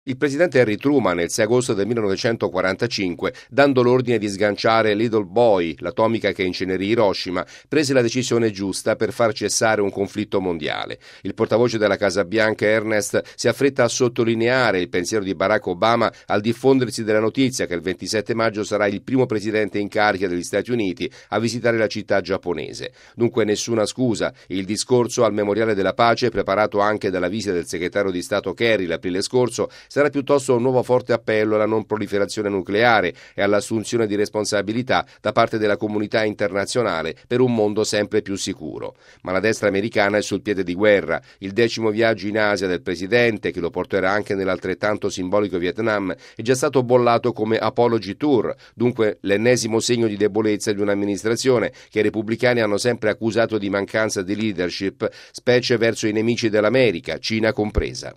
Il presidente Harry Truman, il 6 agosto del 1945, dando l'ordine di sganciare Little Boy, l'atomica che incenerì Hiroshima, prese la decisione giusta per far cessare un conflitto mondiale. Il portavoce della Casa Bianca Ernest si affretta a sottolineare il pensiero di Barack Obama al diffondersi della notizia che il 27 maggio sarà il primo presidente in carica degli Stati Uniti a visitare la città giapponese. Dunque nessuna scusa. Il discorso al Memoriale della Pace, preparato anche dalla visita del segretario di Stato Kerry l'aprile scorso, sarà piuttosto un nuovo forte appello alla non proliferazione nucleare e all'assunzione di responsabilità da parte della comunità internazionale per un mondo sempre più sicuro. Ma la destra americana è sul piede di guerra. Il 10° viaggio in Asia del presidente, che lo porterà anche nell'altrettanto simbolico Vietnam, è già stato bollato come apology tour, dunque l'ennesimo segno di debolezza di un'amministrazione che i repubblicani hanno sempre accusato di mancanza di leadership, specie verso i nemici dell'America, Cina compresa.